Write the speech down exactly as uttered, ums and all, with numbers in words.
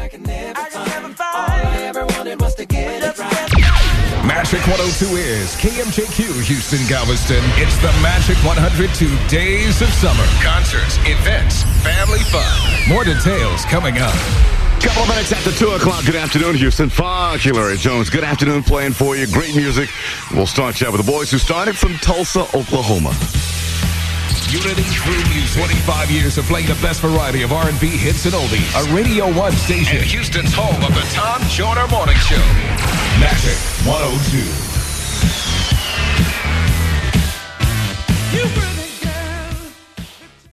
can never I can find. Never find. All I ever wanted was to get it right. Magic one oh two is K M J Q, Houston, Galveston. It's the Magic one hundred two Days of Summer. Concerts, events, family fun. More details coming up. Couple of minutes after two o'clock. Good afternoon, Houston. Funky Larry Jones. Good afternoon, playing for you. Great music. We'll start you out with the boys who started from Tulsa, Oklahoma. Unity True Music. twenty-five years of playing the best variety of R and B hits and oldies. A Radio one station. And Houston's home of the Tom Joyner Morning Show. Magic one oh two. You